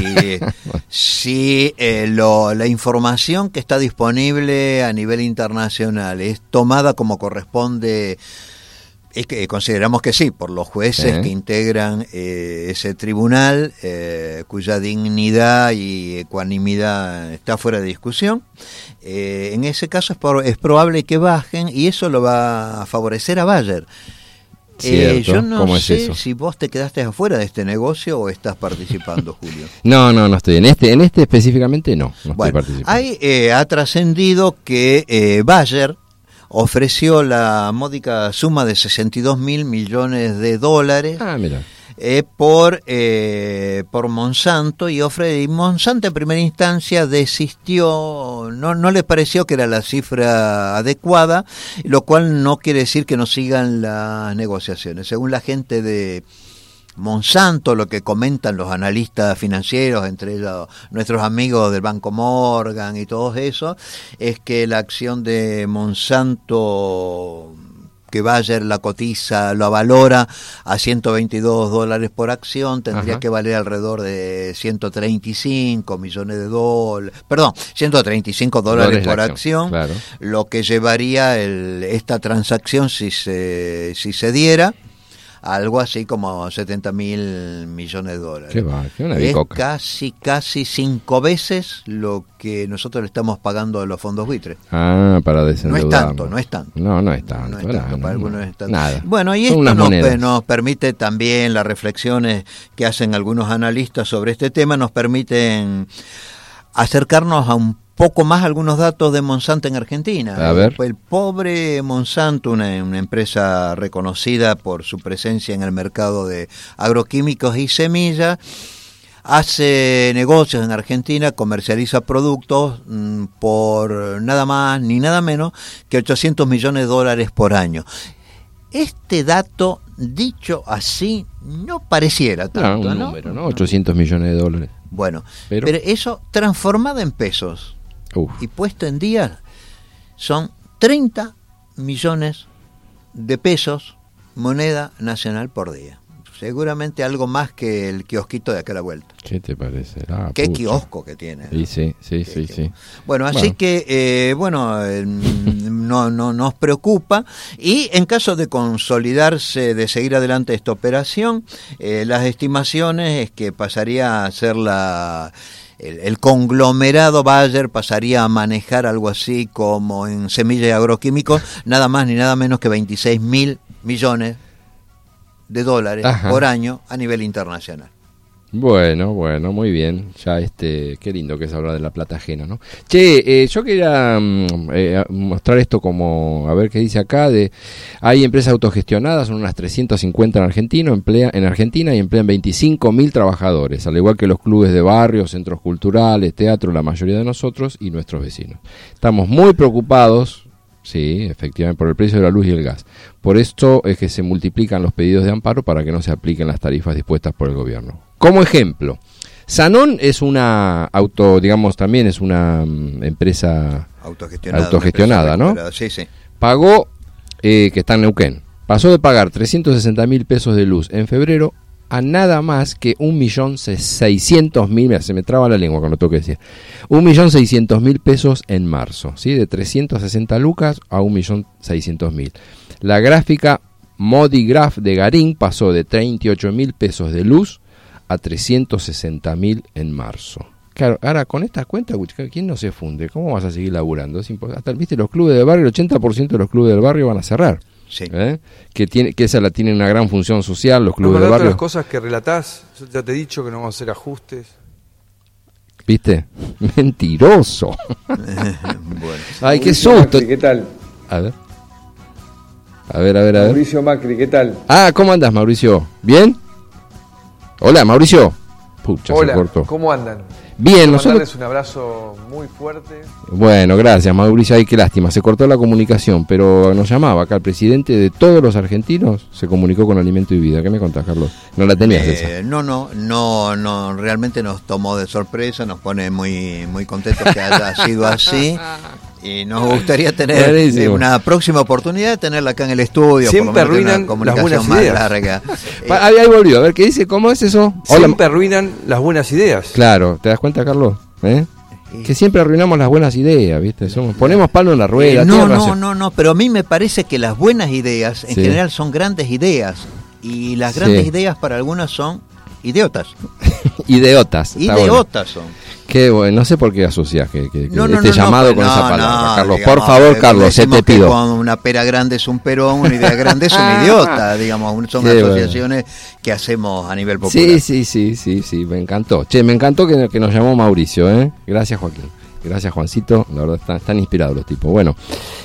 si eh, lo, la información que está disponible a nivel internacional es tomada como corresponde. Es que consideramos que sí, por los jueces ¿Eh? que integran eh, ese tribunal, eh, cuya dignidad y ecuanimidad está fuera de discusión. Eh, en ese caso es, por, es probable que bajen y eso lo va a favorecer a Bayer. Eh, Cierto. yo no ¿Cómo es sé eso? si vos te quedaste afuera de este negocio o estás participando, Julio. No, no, no estoy en este, en este específicamente no, no Bueno, estoy participando. hay, eh, ha trascendido que eh, Bayer ofreció la módica suma de sesenta y dos mil millones de dólares Ah, mira. eh, por eh, por Monsanto y, ofre, y Monsanto en primera instancia desistió, no, no le pareció que era la cifra adecuada, lo cual no quiere decir que no sigan las negociaciones. Según la gente de Monsanto, lo que comentan los analistas financieros, entre ellos nuestros amigos del Banco Morgan y todos esos, es que la acción de Monsanto, que Bayer la cotiza, lo valora a ciento veintidós dólares por acción, tendría Ajá. que valer alrededor de ciento treinta y cinco millones de dólares, perdón, ciento treinta y cinco dólares Dólares la por acción, acción, claro. lo que llevaría el, esta transacción, si se, si se diera, algo así como setenta mil millones de dólares. Qué va, qué una Es bicoca. casi, casi cinco veces lo que nosotros le estamos pagando a los fondos buitres. Ah, para No es desendeudarnos. tanto, no es tanto. No, no es tanto. No es ¿verdad? tanto, para No, algunos no. es tanto. Nada. Bueno, y Son esto unas nos, monedas. nos permite también, las reflexiones que hacen algunos analistas sobre este tema, nos permiten acercarnos a un poco más algunos datos de Monsanto en Argentina. A ver. El pobre Monsanto, una, una empresa reconocida por su presencia en el mercado de agroquímicos y semillas, hace negocios en Argentina, comercializa productos mmm, por nada más ni nada menos que ochocientos millones de dólares por año. Este dato, dicho así, no pareciera No, tanto, un ¿no? número, ¿no? ochocientos millones de dólares. Bueno, Pero- pero, eso transformado en pesos Uf. y puesto en días son treinta millones de pesos moneda nacional por día. O Seguramente algo más que el kiosquito de acá a la vuelta. ¿Qué te parece? Ah, Qué pucha. kiosco que tiene. Sí, sí, sí, sí, sí. Bueno, así Bueno. que, eh, bueno, eh, no, no nos preocupa. Y en caso de consolidarse, de seguir adelante esta operación, eh, las estimaciones es que pasaría a ser la... El, el conglomerado Bayer pasaría a manejar algo así como en semillas y agroquímicos, nada más ni nada menos que veintiséis mil millones de dólares Ajá. por año a nivel internacional. Bueno, bueno, muy bien. Ya este, qué lindo que es hablar de la plata ajena, ¿no? Che, eh, yo quería mm, eh, mostrar esto como, a ver qué dice acá, de hay empresas autogestionadas, son unas trescientas cincuenta en Argentina, emplea, en Argentina y emplean veinticinco mil trabajadores, al igual que los clubes de barrio, centros culturales, teatro, la mayoría de nosotros y nuestros vecinos. Estamos muy preocupados, sí, efectivamente, por el precio de la luz y el gas. Por esto es que se multiplican los pedidos de amparo para que no se apliquen las tarifas dispuestas por el gobierno. Como ejemplo, Sanón es una auto, digamos, también es una um, empresa Autogestionada. autogestionada, ¿no? Sí, sí. Pagó, eh, que está en Neuquén, pasó de pagar trescientos sesenta mil pesos de luz en febrero a nada más que un millón seiscientos mil, mira, se me traba la lengua cuando tengo que decir, un millón seiscientos mil pesos en marzo, ¿sí? De trescientos sesenta lucas a un millón seiscientos mil. La gráfica Modigraph de Garín pasó de treinta y ocho mil pesos de luz a trescientos sesenta mil en marzo. Claro, ahora con estas cuentas, ¿quién no se funde? ¿Cómo vas a seguir laburando? Es imposible. Hasta, viste, los clubes del barrio, el ochenta por ciento de los clubes del barrio van a cerrar. Sí. ¿Eh? Que tiene, que esa la tiene una gran función social, los clubes No, del las barrio. cosas que relatás, yo ya te he dicho que no vamos a hacer ajustes. ¿Viste? Mentiroso. Bueno. Ay, qué Mauricio susto. Macri, ¿qué tal? A ver. A ver, a ver, a ver. Mauricio Macri, ¿qué tal? Ah, ¿cómo andas, Mauricio? ¿Bien? Hola, Mauricio. Pucha, Hola, se cortó. ¿cómo andan? Bien, Quiero nosotros... mandarles un abrazo muy fuerte. Bueno, gracias, Mauricio. Ay, qué lástima, se cortó la comunicación, pero nos llamaba acá el presidente de todos los argentinos, se comunicó con Alimento y Vida. ¿Qué me contás, Carlos? No la tenías esa. Eh, no, no, no, no, realmente nos tomó de sorpresa, nos pone muy, muy contentos que haya sido así. Y nos gustaría tener Buenísimo. eh, una próxima oportunidad de tenerla acá en el estudio. Siempre por lo menos arruinan una las comunicación buenas más ideas. larga. Pa- Eh, Ahí, ahí volvió, a ver, ¿qué dice? ¿Cómo es eso? Hola. Siempre arruinan las buenas ideas. Claro, ¿te das cuenta, Carlos? ¿Eh? Que siempre arruinamos las buenas ideas, ¿viste? Somos, ponemos palo en la rueda. eh, no, tienes no, razón. no, no, pero a mí me parece que las buenas ideas en Sí. general son grandes ideas. Y las Sí. grandes ideas para algunas son idiotas. Idiotas. está bueno. Idiotas son. Qué bueno, no sé por qué asocias que, que- que No, no, este no, llamado no, con no, esa palabra, no, Carlos. digamos, por favor, eh, Carlos, se decimos te que pido. cuando una pera grande es un perón, una idea grande es una idiota, digamos, son Qué bueno. asociaciones que hacemos a nivel popular. Sí, sí, sí, sí, sí, me encantó. Che, me encantó que, que nos llamó Mauricio, ¿eh? Gracias, Joaquín. Gracias, Juancito. La verdad, están, están inspirados los tipos. Bueno,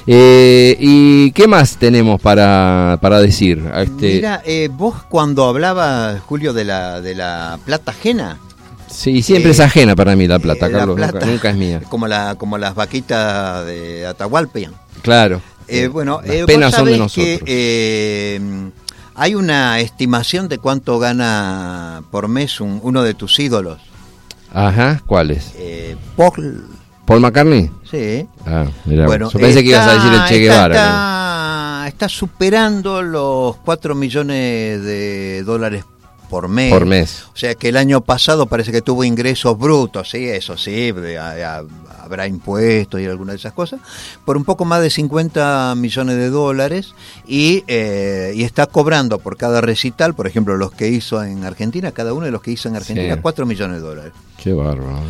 eh, ¿y qué más tenemos para, para decir? A Este, Mira, eh, vos cuando hablabas, Julio, de la, de la plata ajena, sí, siempre eh, es ajena para mí la plata, eh, la Carlos. plata, nunca, nunca es mía. como, la, como las vaquitas de Atahualpa. Claro. Eh, bueno, Las eh, penas vos son de sabés nosotros. que eh, hay una estimación de cuánto gana por mes un- uno de tus ídolos. Ajá, ¿cuál es? Eh, Paul, ¿Paul McCartney? sí. Ah, mira, Bueno, yo pensé que ibas a decir el Che está- Guevara. Está, está superando los cuatro millones de dólares por mes. Por mes. O sea que el año pasado parece que tuvo ingresos brutos, sí, eso sí, a- a- habrá impuestos y algunas de esas cosas, por un poco más de cincuenta millones de dólares y, eh, y está cobrando por cada recital, por ejemplo, los que hizo en Argentina, cada uno de los que hizo en Argentina, Sí. cuatro millones de dólares. Qué bárbaro.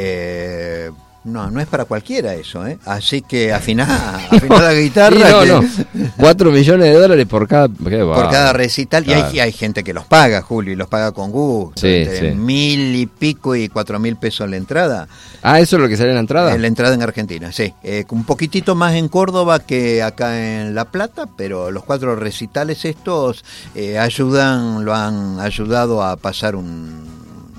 Eh, no, no es para cualquiera eso, ¿eh? Así que afiná, afiná la guitarra. Sí, no, que- no. Cuatro millones de dólares por cada... Qué por bárbaro. cada recital, y Claro. hay, y hay gente que los paga, Julio, y los paga con gusto, Sí, entre sí. mil y pico y cuatro mil pesos la entrada, Ah, ¿eso es lo que sale en la entrada? en la entrada en Argentina, sí, eh, un poquitito más en Córdoba que acá en La Plata, pero los cuatro recitales estos eh, ayudan, lo han ayudado a pasar un,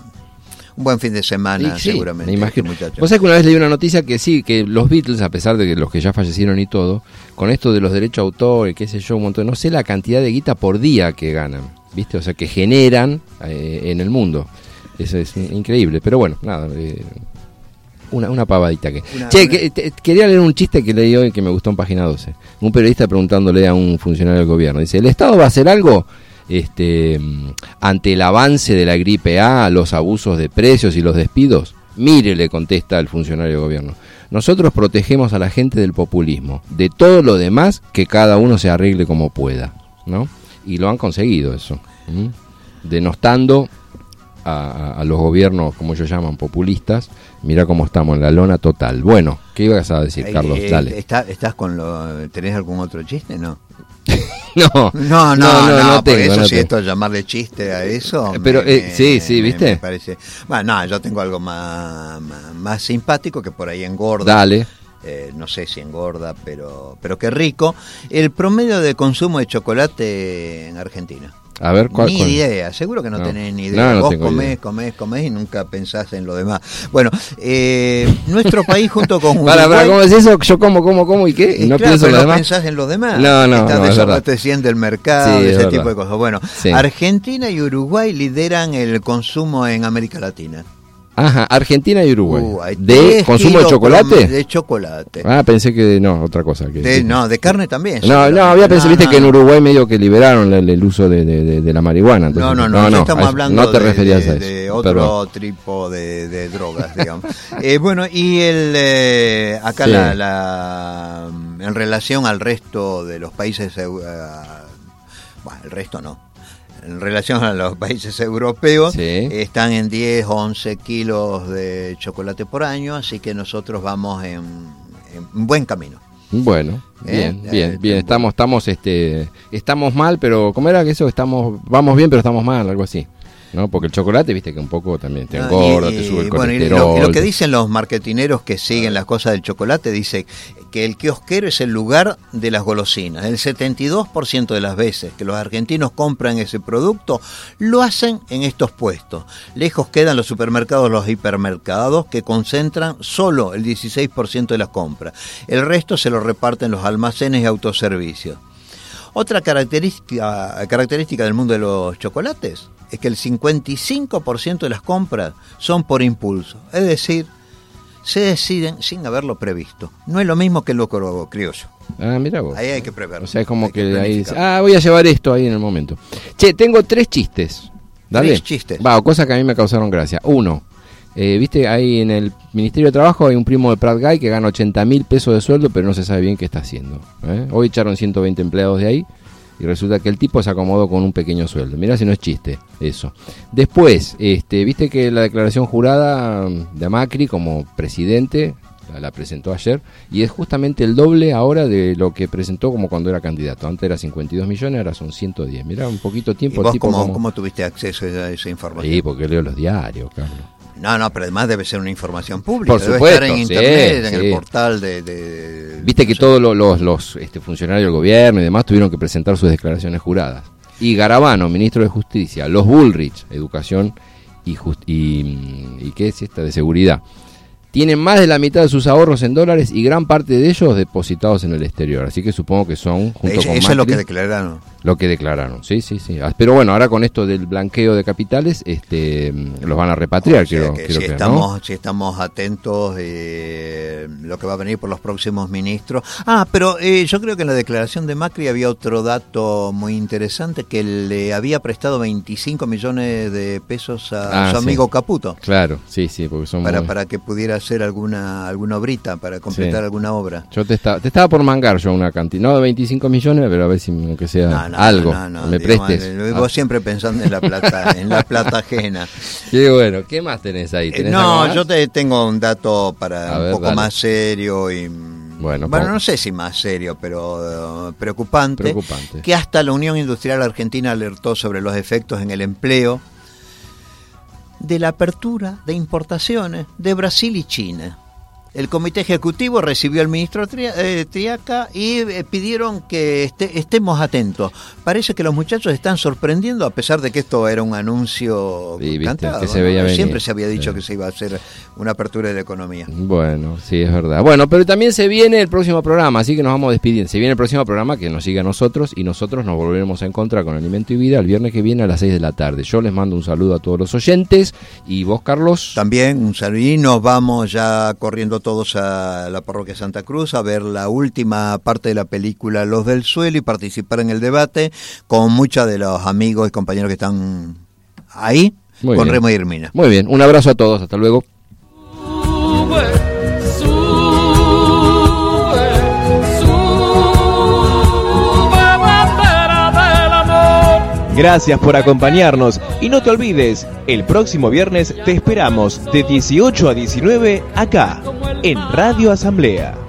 un buen fin de semana, Y sí, seguramente, me imagino. este muchacho. Vos sabés que una vez leí una noticia que sí, que los Beatles, a pesar de que los que ya fallecieron y todo, con esto de los derechos de autor y qué sé yo, un montón, no sé la cantidad de guita por día que ganan, ¿viste? O sea, que generan eh, en el mundo. Eso es increíble, pero bueno, nada, eh, una, una pavadita que... Una- che, una- que, te- quería leer un chiste que leí hoy que me gustó en página doce. Un periodista preguntándole a un funcionario del gobierno, dice, ¿el Estado va a hacer algo? este, ante el avance de la gripe A, los abusos de precios y los despidos? Mire, le contesta el funcionario de gobierno, nosotros protegemos a la gente del populismo, de todo lo demás que cada uno se arregle como pueda, ¿no? Y lo han conseguido eso, ¿m? denostando a, a, a los gobiernos, como ellos llaman, populistas. Mira cómo estamos en la lona total. Bueno, ¿qué ibas a decir, Carlos? Eh, Dale. Está, ¿Estás con lo, ¿Tenés algún otro chiste? No. No, no, no, no, no, no, no por tengo, eso no si tengo. esto llamarle chiste a eso. Pero me, eh, sí, sí, me, ¿viste? Me parece. Bueno, no, yo tengo algo más, más, más simpático que por ahí engorda. Dale. Eh, no sé si engorda, pero, pero qué rico. El promedio de consumo de chocolate en Argentina. A ver, ¿cuál? Ni cuál? idea, seguro que no, No. tenés ni idea. No, no Vos tengo comés, idea. comés, comés y nunca pensás en lo demás. Bueno, eh, nuestro país junto con Uruguay... Para, para, ¿cómo es eso? Yo como, como, como y qué? Eh, ¿No claro, pienso en pero lo no demás? pensás en lo demás. No, no, Estás no, es verdad. desabasteciendo el mercado, Sí, es ese verdad. tipo de cosas. Bueno, Sí. Argentina y Uruguay lideran el consumo en América Latina. Ajá, Argentina y Uruguay. Uh, hay ¿De tres consumo de kilos chocolate? De chocolate. Ah, pensé que no, otra cosa. Que, De- no, de carne también. No, no, había pensado, No, viste no, que en no. Uruguay medio que liberaron el, el uso de, de, de, de la marihuana. Entonces, No, no, no, no estamos a eso- hablando no te de, referías de- a eso. de otro Perdón. tipo de, de drogas, digamos. eh, bueno, y el eh, acá Sí. la, la en relación al resto de los países, eu- eh, bueno, el resto no. En relación a los países europeos, Sí. están en diez, once kilos de chocolate por año, así que nosotros vamos en, en buen camino. Bueno, ¿Eh? bien, bien, Eh, bien. Estamos, estamos, este, estamos mal, pero ¿cómo era que eso? Estamos, vamos bien, pero estamos mal, algo así. ¿No? Porque el chocolate, viste que un poco también te No, engorda, y- te sube el y bueno, y colesterol. lo, y lo que dicen los marketineros que siguen las cosas del chocolate, dice que el kiosquero es el lugar de las golosinas. El setenta y dos por ciento de las veces que los argentinos compran ese producto, lo hacen en estos puestos. Lejos quedan los supermercados, los hipermercados, que concentran solo el dieciséis por ciento de las compras. El resto se lo reparten los almacenes y autoservicios. Otra característica, característica del mundo de los chocolates es que el cincuenta y cinco por ciento de las compras son por impulso, es decir, se deciden sin haberlo previsto. No es lo mismo que el locro criollo. Ah, mira vos. Ahí hay que preverlo. O sea, es como Hay que, que ahí planificar. dice, ah, voy a llevar esto ahí en el momento. Che, tengo tres chistes. Dale. Tres chistes. Va, cosas que a mí me causaron gracia. Uno, eh, viste, ahí en el Ministerio de Trabajo hay un primo de Prat Guy que gana ochenta mil pesos de sueldo, pero no se sabe bien qué está haciendo. ¿eh? Hoy echaron ciento veinte empleados de ahí y resulta que el tipo se acomodó con un pequeño sueldo. Mirá si no es chiste eso. Después, este, viste que la declaración jurada de Macri como presidente la, la presentó ayer y es justamente el doble ahora de lo que presentó como cuando era candidato. Antes era cincuenta y dos millones, ahora son ciento diez. Mirá, un poquito de ¿Y tiempo. vos el tipo cómo, como- cómo tuviste acceso a esa información? Sí, porque leo los diarios, Carlos. No, no, pero además debe ser una información pública. Por debe supuesto, estar en sí, internet, en sí. el portal de... de- Viste que no sé. todos los, los, los, este, funcionarios del gobierno y demás tuvieron que presentar sus declaraciones juradas. Y Garabano, ministro de Justicia, los Bullrich, Educación y, just- y, y ¿qué es esta? De Seguridad. Tienen más de la mitad de sus ahorros en dólares y gran parte de ellos depositados en el exterior. Así que supongo que son, junto Eso, con eso es lo Macri, que declararon. lo que declararon. Sí, sí, sí. Ah, Pero bueno, ahora con esto del blanqueo de capitales, este, los van a repatriar, O sea, quiero, que quiero si, creer, estamos, ¿no? si estamos atentos eh, lo que va a venir por los próximos ministros. Ah, pero eh, yo creo que en la declaración de Macri había otro dato muy interesante, que le había prestado veinticinco millones de pesos a Ah, su sí. amigo Caputo Claro, sí, sí, porque son para, muy- para que pudiera hacer alguna alguna obrita, para completar Sí. alguna obra. Yo te, estaba te estaba por mangar yo una cantidad, no de veinticinco millones, pero a ver si aunque sea No, no, algo, no, no, me digamos, prestes. eh, Vos Ah, siempre pensando en la plata, en la plata ajena. qué bueno, ¿qué más tenés ahí? Eh, ¿Tenés algo no, más? yo te tengo un dato para A un ver, poco dale. más serio y Bueno, bueno, ¿cómo? no sé si más serio, pero eh, preocupante, Preocupante. que hasta la Unión Industrial Argentina alertó sobre los efectos en el empleo de la apertura de importaciones de Brasil y China. El comité ejecutivo recibió al ministro Tri- eh, Triaca y eh, pidieron que este- estemos atentos. Parece que los muchachos están sorprendiendo, a pesar de que esto era un anuncio Sí, viste, cantado. que se ¿no? veía venir. Siempre se había dicho Sí. que se iba a hacer una apertura de la economía. Bueno, sí, es verdad. Bueno, pero también se viene el próximo programa, así que nos vamos despidiendo. Se viene el próximo programa que nos sigue a nosotros y nosotros nos volveremos a encontrar con Alimento y Vida el viernes que viene a las seis de la tarde. Yo les mando un saludo a todos los oyentes y vos, Carlos. También un saludo y nos vamos ya corriendo todos a la parroquia Santa Cruz a ver la última parte de la película Los del Suelo y participar en el debate con muchos de los amigos y compañeros que están ahí, Muy con bien. Remo y Hermina. Muy bien, un abrazo a todos, hasta luego. Gracias por acompañarnos y no te olvides, el próximo viernes te esperamos de dieciocho a diecinueve acá, en Radio Asamblea.